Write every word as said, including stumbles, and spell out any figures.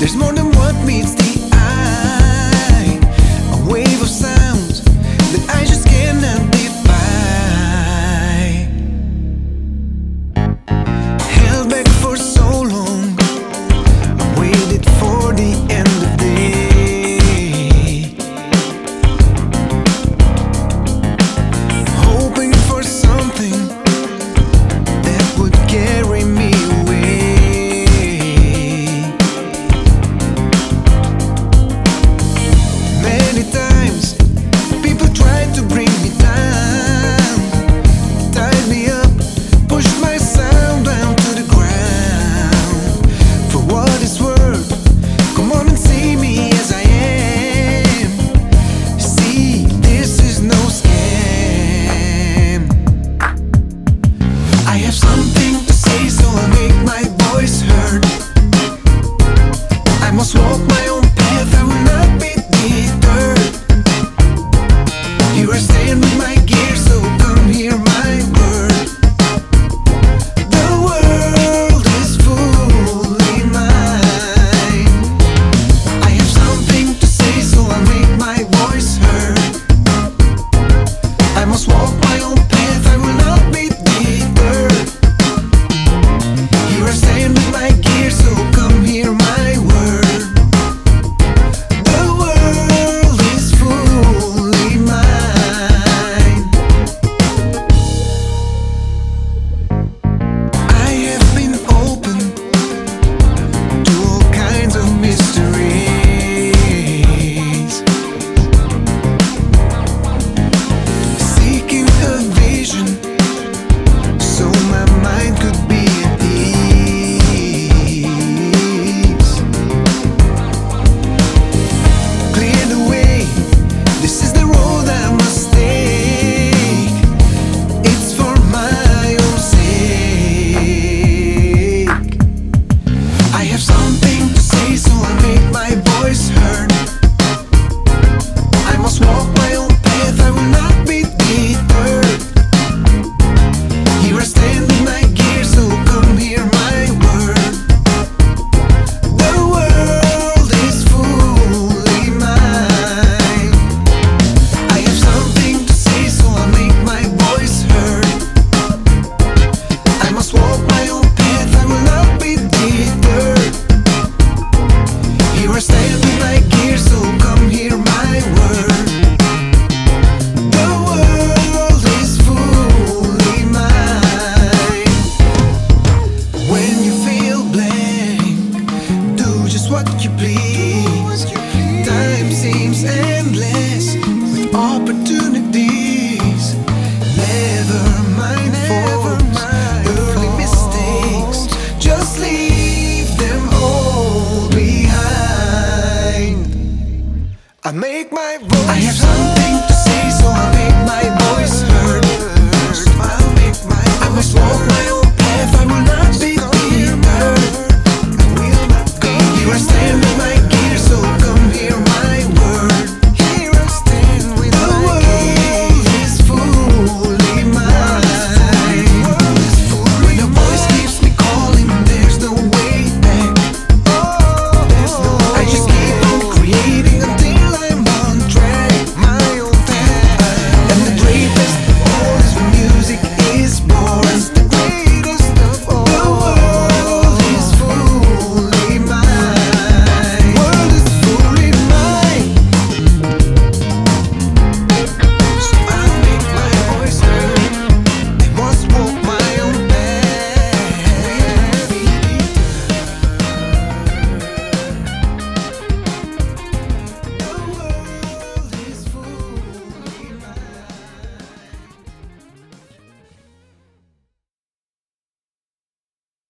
There's more than what meets the eye, a wave of sounds that I just cannot defy. Held back for so long, I waited for the end of day, hoping for something that would carry me away. Many times people tried to bring me down, tied me up, pushed my sound down to the ground. For what it's worth, come on and see me as I am. See, this is no scam. I have something to say, so I make my voice heard. I must walk my own path, I will not be deterred. Here I stand with my gear, so come hear my word. The world is fully mine. I have something to say, so I make my voice heard. I must walk my own path, I will not be deterred. Here I stand with my gear, so come hear my word. The world is fully mine. I have been open to all kinds of mysteries, seeking a vision so my mind could be at ease. Clear the way, this is the road I must take. It's for my own sake. I have something to say, so I make my voice heard. I must walk my own path, I will not be deterred. Here I stand with my gear, so come hear my word. The world is fully mine. I have something to say, so I make my voice heard. I must walk my own path, I will not be deterred. Here I stand with my gear, so come hear my word. The world is fully mine. When you feel blank, do just what you please. Time seems endless with opportunities. Never mind faults, early mistakes, just leave them all behind. I make my voice. I have something to